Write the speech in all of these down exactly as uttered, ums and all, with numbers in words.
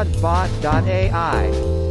fraudbot dot A I.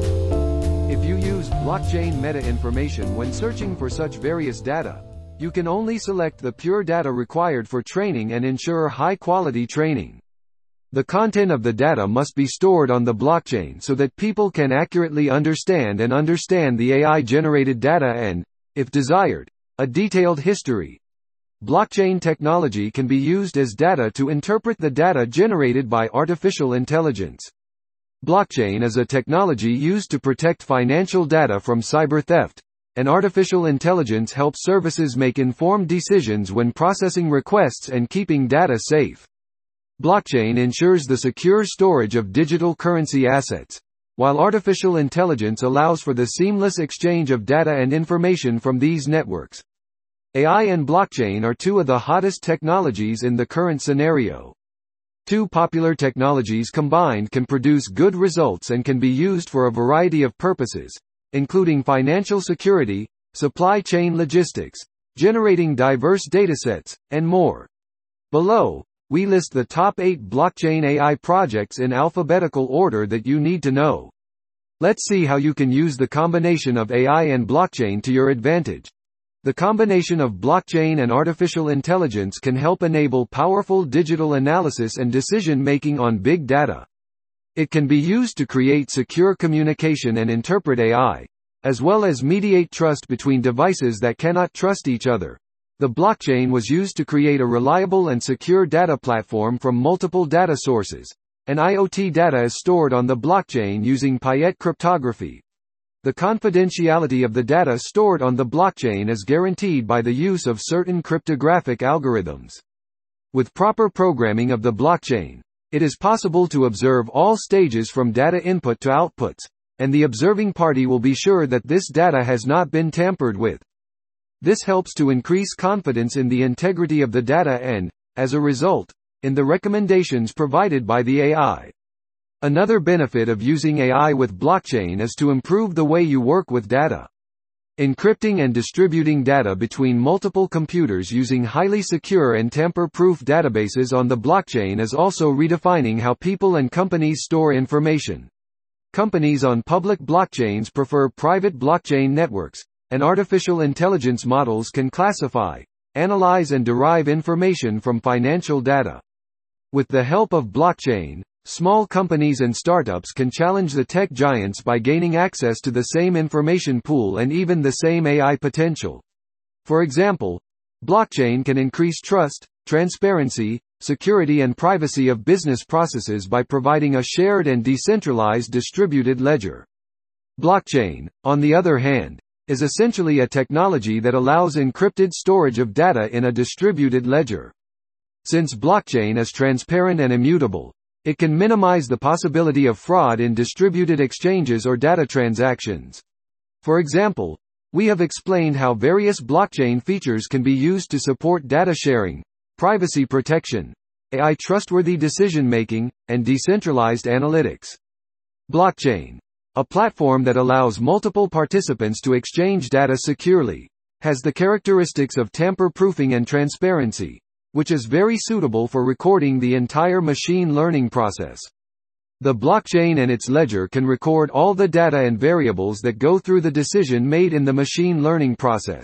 If you use blockchain meta-information when searching for such various data, you can only select the pure data required for training and ensure high-quality training. The content of the data must be stored on the blockchain so that people can accurately understand and understand the A I-generated data and, if desired, a detailed history. Blockchain technology can be used as data to interpret the data generated by artificial intelligence. Blockchain is a technology used to protect financial data from cyber theft, and artificial intelligence helps services make informed decisions when processing requests and keeping data safe. Blockchain ensures the secure storage of digital currency assets, while artificial intelligence allows for the seamless exchange of data and information from these networks. A I and blockchain are two of the hottest technologies in the current scenario. Two popular technologies combined can produce good results and can be used for a variety of purposes, including financial security, supply chain logistics, generating diverse datasets, and more. Below, we list the top eight blockchain A I projects in alphabetical order that you need to know. Let's see how you can use the combination of A I and blockchain to your advantage. The combination of blockchain and artificial intelligence can help enable powerful digital analysis and decision-making on big data. It can be used to create secure communication and interpret A I, as well as mediate trust between devices that cannot trust each other. The blockchain was used to create a reliable and secure data platform from multiple data sources, and IoT data is stored on the blockchain using Payette cryptography. The confidentiality of the data stored on the blockchain is guaranteed by the use of certain cryptographic algorithms. With proper programming of the blockchain, it is possible to observe all stages from data input to outputs, and the observing party will be sure that this data has not been tampered with. This helps to increase confidence in the integrity of the data and, as a result, in the recommendations provided by the A I. Another benefit of using A I with blockchain is to improve the way you work with data. Encrypting and distributing data between multiple computers using highly secure and tamper-proof databases on the blockchain is also redefining how people and companies store information. Companies on public blockchains prefer private blockchain networks, and artificial intelligence models can classify, analyze and derive information from financial data. With the help of blockchain, small companies and startups can challenge the tech giants by gaining access to the same information pool and even the same A I potential. For example, blockchain can increase trust, transparency, security and privacy of business processes by providing a shared and decentralized distributed ledger. Blockchain, on the other hand, is essentially a technology that allows encrypted storage of data in a distributed ledger. Since blockchain is transparent and immutable, it can minimize the possibility of fraud in distributed exchanges or data transactions. For example, we have explained how various blockchain features can be used to support data sharing, privacy protection, A I trustworthy decision-making, and decentralized analytics. Blockchain, a platform that allows multiple participants to exchange data securely, has the characteristics of tamper-proofing and transparency, which is very suitable for recording the entire machine learning process. The blockchain and its ledger can record all the data and variables that go through the decision made in the machine learning process.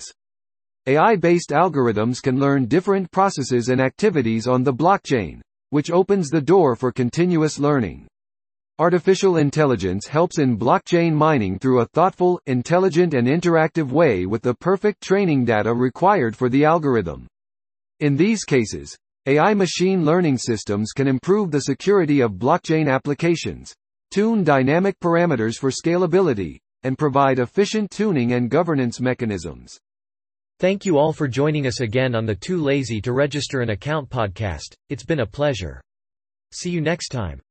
A I-based algorithms can learn different processes and activities on the blockchain, which opens the door for continuous learning. Artificial intelligence helps in blockchain mining through a thoughtful, intelligent and interactive way with the perfect training data required for the algorithm. In these cases, A I machine learning systems can improve the security of blockchain applications, tune dynamic parameters for scalability, and provide efficient tuning and governance mechanisms. Thank you all for joining us again on the Too Lazy to Register an Account podcast. It's been a pleasure. See you next time.